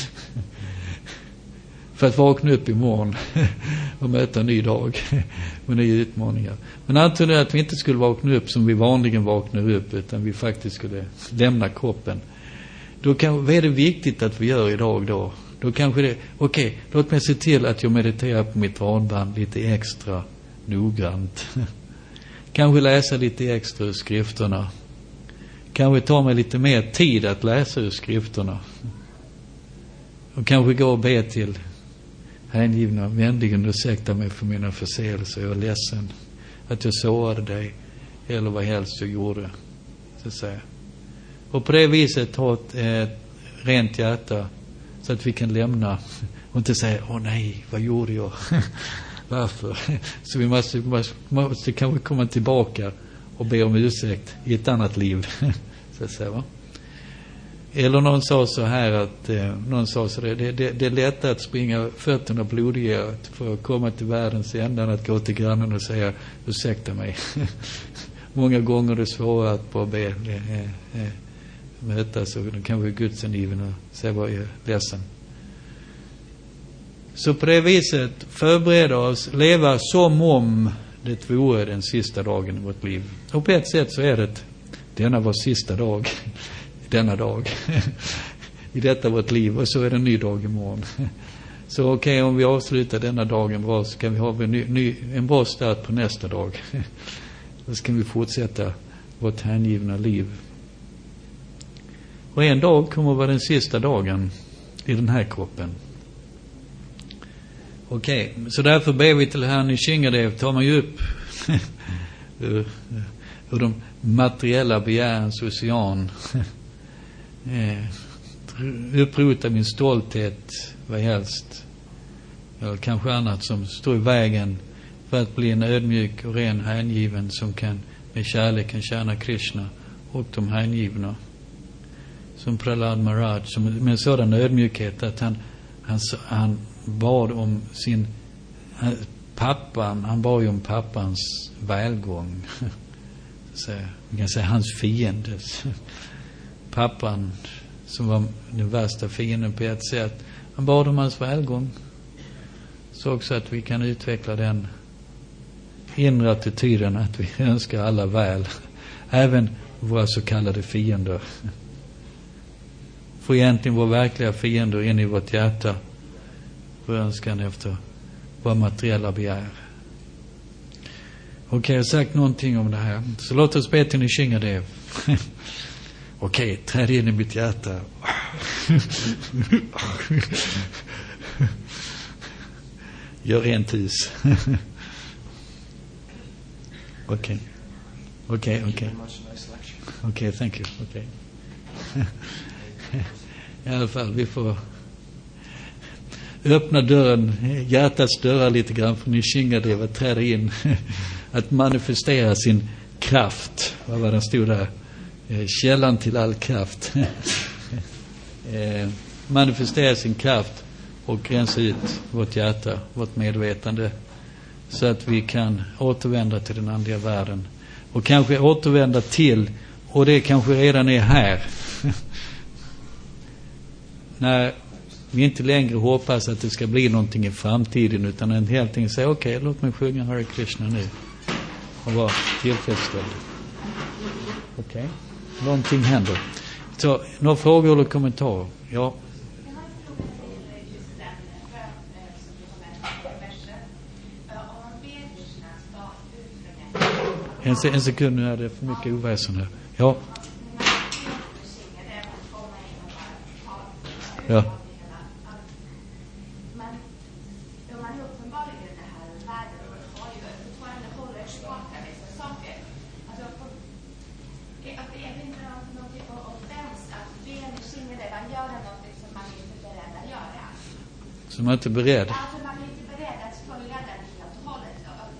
För att vakna upp imorgon och möta en ny dag med nya utmaningar. Men antar att vi inte skulle vakna upp som vi vanligen vaknar upp, utan vi faktiskt skulle lämna kroppen. Då kan, vad är det viktigt att vi gör idag då? Då kanske det, okej, okay, låt mig se till att jag mediterar på mitt radband lite extra noggrant. Kanske läsa lite extra ur skrifterna. Kanske ta mig lite mer tid att läsa ur skrifterna. Och kanske gå och be till hängivna, vänligen ursäkta mig för mina förseelser. Jag är ledsen att jag sårade dig eller vad helst jag gjorde. Så att säga. Och på det viset ha ett, ett rent hjärta så att vi kan lämna och inte säga, åh nej, vad gjorde jag? Varför? Så vi måste, måste, måste kanske komma tillbaka och be om ursäkt i ett annat liv. Så att säga, va? Eller någon sa så här att eh, någon sa så det, det, det är lättare att springa fötterna blodiga för att komma till världens ända än att gå till grannen och säga ursäkta mig. många gånger det svåra att bara be eh, eh, mötas, och då kan vi gudsengiven och säga vad jag är ledsen. Så på det viset förbereda oss, leva som om det vore den sista dagen i vårt liv. Och på ett sätt så är det denna vår sista dag, denna dag, i detta vårt liv, och så är det en ny dag imorgon. Så okej, okay, om vi avslutar denna dagen bra, så kan vi ha en, ny, ny, en bra start på nästa dag. Då ska vi fortsätta vårt hängivna liv. Och en dag kommer att vara den sista dagen i den här kroppen. Okej, okay, så därför ber vi till Herren i Shingadev, tar man ju upp ur, ur de materiella begärens ocean. Upprota min stolthet, vad helst, eller kanske annat som står i vägen för att bli en ödmjuk och ren hängiven som kan med kärleken tjäna Krishna och de hängivna. Som Prahlad Maharaj, som med en sådan ödmjukhet att han, han, han bad om sin pappan, han bad ju om pappans välgång. Så man kan säga hans fiendes. Pappan som var den värsta fienden på ett sätt. Han bad om hans välgång. Så också att vi kan utveckla den inre attityden att vi önskar alla väl. Även våra så kallade fiender. Få egentligen våra verkliga fiender in i vårt hjärta. Vår önskan efter våra materiella begär. Okej, okay, jag har sagt någonting om det här. Så låt oss be till Nishingadev. Okej, okay, träd in i mitt hjärta. Gör rent hus. Okej. Okej, okej. Okej, thank you. Okej. I alla fall, vi får öppna dörren, hjärtats dörrar lite grann för Nishingadev att träda in. Att manifestera sin kraft. Vad var den stod där? Källan till all kraft. Manifestera sin kraft och rensa ut vårt hjärta, vårt medvetande, så att vi kan återvända till den andliga världen. Och kanske återvända till, och det kanske redan är här, när vi inte längre hoppas att det ska bli någonting i framtiden, utan en helt enkelt säga okej, okay, låt mig sjunga Hare Krishna nu och vara tillfredsställd. Okej, okay. Någonting händer. Så, några frågor eller kommentarer? Ja. En, en sekund, nu är det för mycket oväsen här. Ja. Ja. Så man är inte beredd. Alltså man är inte beredd att följa den helt och hållet.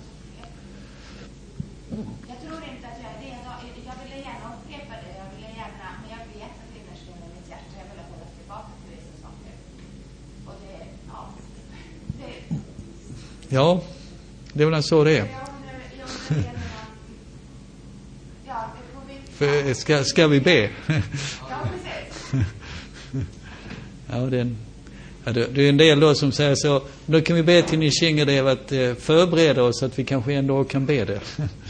Jag tror inte att jag är redo. Jag vill gärna upprepa det. Jag vill gärna, men jag vet att innerst inne i mitt hjärta jag vill hålla tillbaka till vissa saker. Och det, ja. Det, ja, det är väl så det är. Jag undrar, jag undrar, ja, det får vi. För, ska, ska vi be? Ja, precis. Ja, det är en... Ja, det är en del då som säger så, då kan vi be till Nishingadev att eh, förbereda oss att vi kanske ändå kan be det.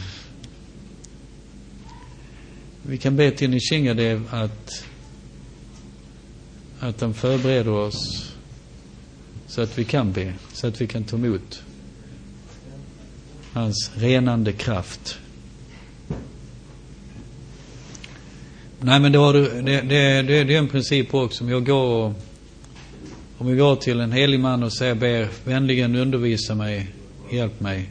Vi kan be till Nishingadev att att han förbereder oss så att vi kan be, så att vi kan ta emot hans renande kraft. Nej, men då har du, det, det, det, det är en princip också. Om jag går och Om vi går till en helig man och säger, ber vänligen undervisa mig, hjälp mig.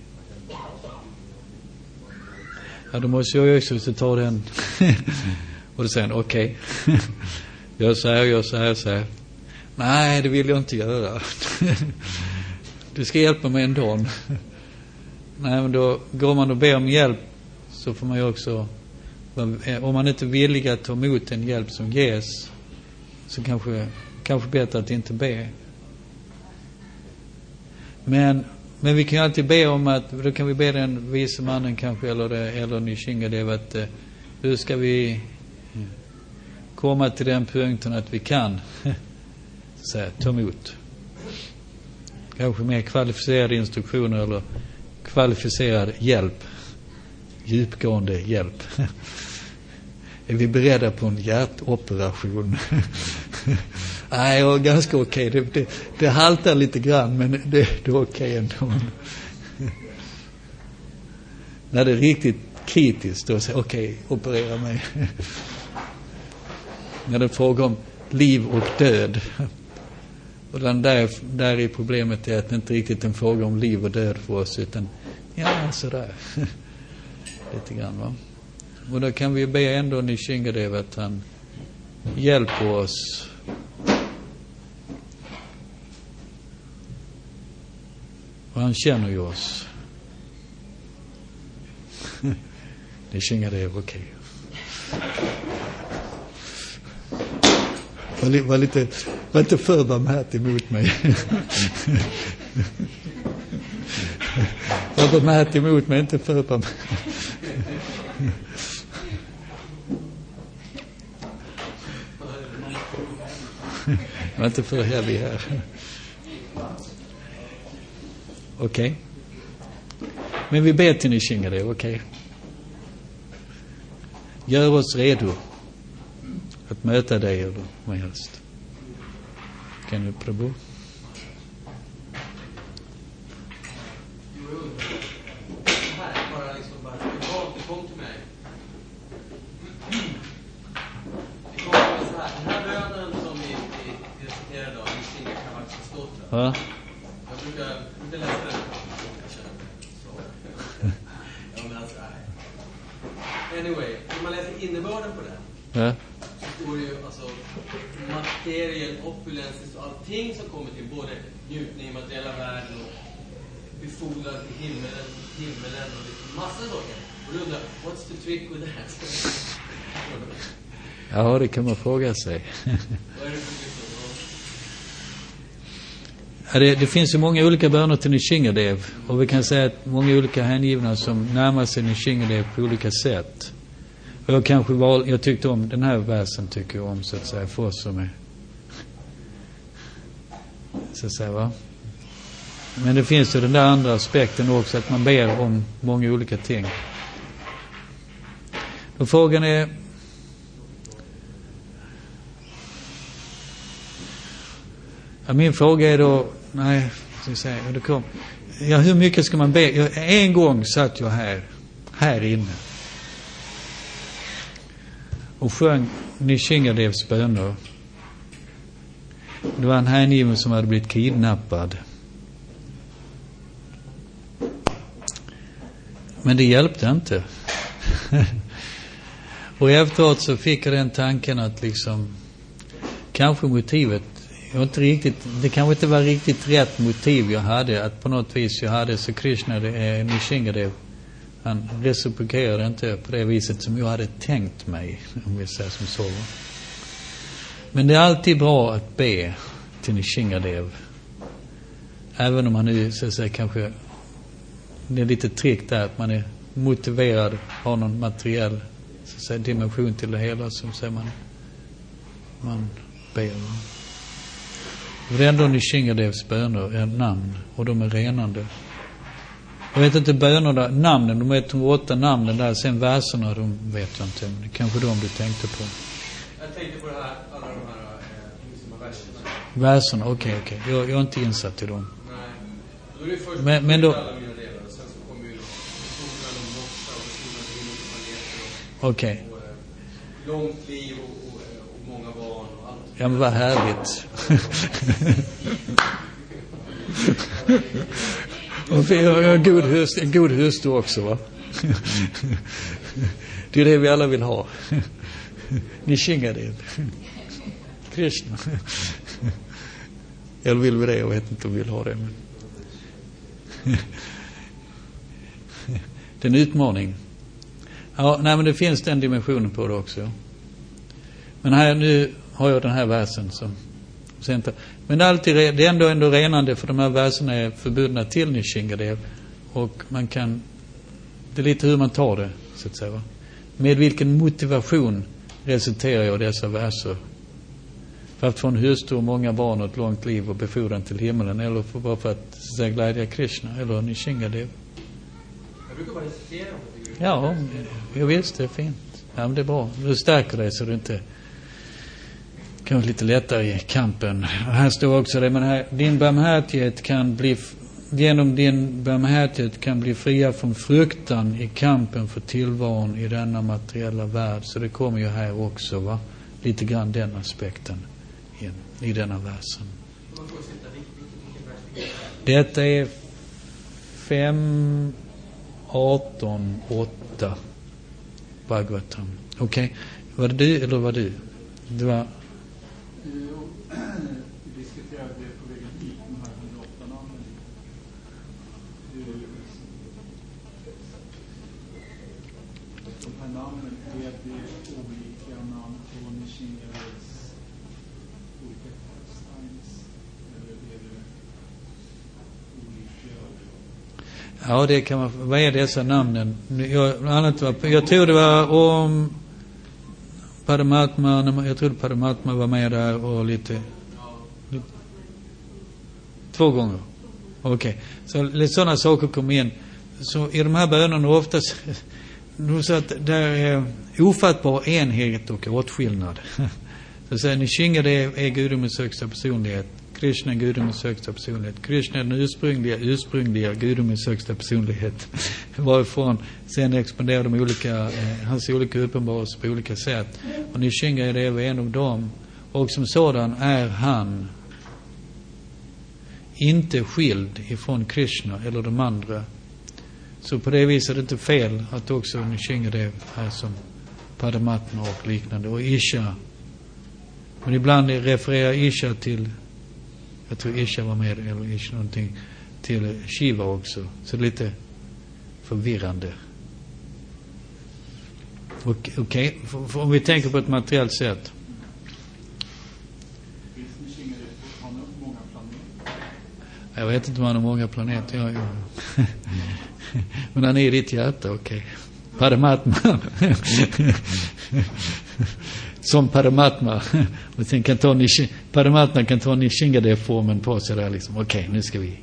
Ja, då måste jag ju också ta den. Och då säger han, okej. Okay. Jag säger, jag säger, säger. Nej, det vill jag inte göra. Du ska hjälpa mig en dag. Nej, men då går man och ber om hjälp, så får man ju också, om man inte är villig att ta emot en hjälp som ges, så kanske Kanske bättre att inte be. Men Men vi kan ju alltid be om att, då kan vi be den vise mannen kanske, eller, det, eller Nishingadev, att eh, hur ska vi komma till den punkten att vi kan så här, ta emot kanske mer kvalificerade instruktioner eller kvalificerad hjälp, djupgående hjälp. Är vi beredda på en hjärtoperation? Nej, jag är ganska okej. Okay. Det, det, det haltar lite grann, men det, det är okej okay ändå. När det är riktigt kritiskt, då säger okej, okay, operera mig. När det är fråga om liv och död. Och den där, där är problemet är att det inte riktigt är en fråga om liv och död för oss, utan ja, sådär. Lite grann, va? Och då kan vi be ändå Nishingadev att han hjälper oss och han känner ju oss. Nishingadev, okej. Okay. Var, var lite var inte för barmhärtig mot mig. Var barmhärtig mot mig, inte för barmhärtig. Jag var inte för heavy här. Okej. Okay. Men vi ber till Nishingadev, okej. Okay. Gör oss redo att möta dig eller vad helst. Kan du Prabhu? Här, bara liksom bara, det kom till mig. Det kom till mig så här, den här bönen som vi reciterade av Nishinga Kavaksstotra. Ja. Jag brukar, brukar läsa den. Jag känner så. Ja, men alltså, nej. Anyway, när man läser innebörden på den. Ja. Så står det ju alltså materiell opulens och allting som kommer till både njutning i materiella världen och befordran till himmelen, himmelen och lite massa saker. Och du undrar, what's the trick with that? Ja, det kan man fråga sig. Vad är det för trick? Ja, det, det finns ju många olika böner till Nishingadev, och vi kan säga att många olika hängivna som närmar sig Nishingadev på olika sätt. Och jag kanske val, jag tyckte om den här versen, tycker jag om, så att säga, för oss som är så att säga, va? Men det finns ju den där andra aspekten också, att man ber om många olika ting. Och frågan är, ja, min fråga är då, nej, ska jag säga, det kom. Ja, hur mycket ska man be? Jag, en gång satt jag här, här inne och sjöng Nishingadevs böner. Det var en hängiven som hade blivit kidnappad. Men det hjälpte inte. Och efteråt så fick jag den tanken att liksom, kanske motivet, jag inte riktigt, det kanske inte var riktigt rätt motiv jag hade, att på något vis jag hade så Krishna, det är Nishingadev, han reciprokerade inte på det viset som jag hade tänkt mig, om vi säger som så. Men det är alltid bra att be till Nishingadev, även om man nu så att säga, kanske det är lite trick där att man är motiverad, har någon materiell så att säga, dimension till det hela, som säger man man ber. Det är ändå Nishingadevs böner är namn, och de är renande. Jag vet inte bönerna, namnen, de är de åtta namnen där, sen verserna, de vet jag inte, men det är kanske de du tänkte på. Jag tänkte på det här, alla de här eh, verserna. Verserna, okej, okay, okej. Okay. Jag, jag är inte insatt i dem. Nej. Då är det först men, men då, alla mina delar, och sen så kommer ju solen och mossa och solen och himmelplaneter och, okej. och eh, långt liv och, och, och många barn och allt. Ja, men vad härligt. Och en god hust, en god hustru också, va? Det är det vi alla vill ha. Nishingadev. Krishna. Eller vill vi det? Jag vet inte om vi vill ha det. Men det är en utmaning. Ja, nej, men det finns den dimensionen på det också. Men här nu har jag den här versen som, Sen, men alltid, det är ändå, ändå renande, för de här verserna är förbundna till Nishingadev. Och man kan, det är lite hur man tar det, så att säga. Va? Med vilken motivation reciterar jag dessa verser? För att få en hustru och många barn och ett långt liv och befordran till himmelen, eller för, bara för att säga glädja Krishna eller Nishingadev? Jag brukar bara recitera om det. Ja, jag visst, det är fint. Ja, men det är bra. Du stärker dig så du inte kan vara lite lättare i kampen. Och här står också det, men här, din barmhärtighet kan bli, genom din barmhärtighet kan bli fria från fruktan i kampen för tillvaron i denna materiella värld. Så det kommer ju här också, va? Lite grann den aspekten in, i denna versen. Detta är fem arton åtta Bhagavatam. Okej, okay. Var det du eller var du? Det var... Vi diskuterade det på vägen hit, de här hundraåtta namnen. De här namnen, är det olika namn på Nishingadevs olika pastimes? Eller är det olika... Ja, det kan man... Vad är dessa namnen? Jag, annat var, jag tror det var om Paramatma, jag tror Paramatma var med där och lite... lite två gånger. Okej. Okay. Så lite sådana saker kom in. Så i de här bönerna oftast... Så att det är ofattbar enhet och åtskillnad. Så säger Nishingadev är gudomens högsta personlighet. Krishna är gudomens högsta personlighet. Krishna är den ursprungliga, ursprungliga gudomens högsta personlighet. Varifrån sen expanderar de olika, eh, hans olika uppenbarelser på olika sätt. Och Nishingadev är en av dem. Och som sådan är han inte skild ifrån Krishna eller de andra. Så på det viset är det inte fel att också Nishingadev är som Paramatma och liknande. Och Isha. Men ibland refererar Isha till, jag tror Isha var med, eller Isha någonting, till Shiva också. Så det är lite förvirrande. Okej, okay. Om vi tänker på ett materiellt sätt. Jag vet inte om han har många planeter. Ja, ja. Men han är i ditt hjärta, okej. Okay. Paramatma. Som Paramatma. Och sen kan ta Nish- Paramatma kan ta Nishingadev-formen på sig där liksom. Okej, okay, nu ska vi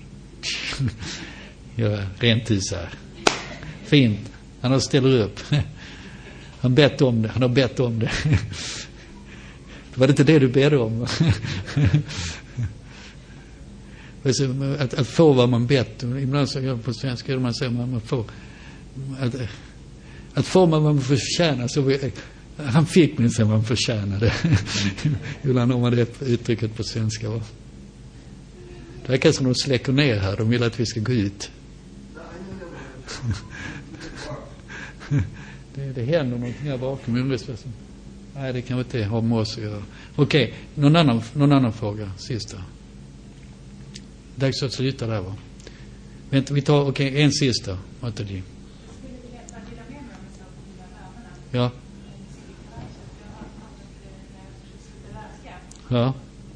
göra rent hus här. Fint. Han har ställer upp. Han bett om det. Han har bett om det. Var det inte det du bed om? Att, att få vad man bett. Ibland så jag på svenska man säger man, man får att, att få vad man förtjänar. Så han fick minst vad man förtjänade. Ibland har man det uttrycket på svenska. Va? Det verkar som de släcker ner här. De vill att vi ska gå ut. det, det händer någonting här bakom. Nej, det kan vi inte ha med oss att göra. Okej, okay. någon, annan, någon annan fråga. Sista. Dags att sluta där, va? Vänta, vi tar, okej, okay, en sista. Vad är det? Ja. Ja.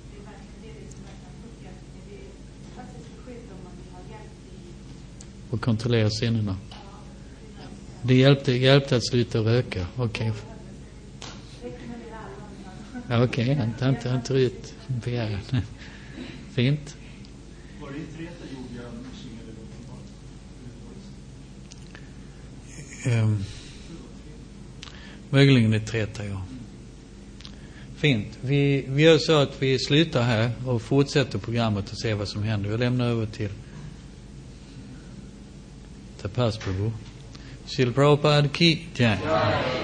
Och kontrollera sinnena. Det hjälpte, hjälpte att sluta röka. Okej. Okay. Ja, okej. Okay. Han, han, han tar ut begäran. Fint. Var det i Treta yoga um, möjligen i Treta, ja. Fint. Vi, vi gör så att vi slutar här och fortsätter programmet och ser vad som händer. Jag lämnar över till Tapas Prabhu. Shri Prabhupada ki jai.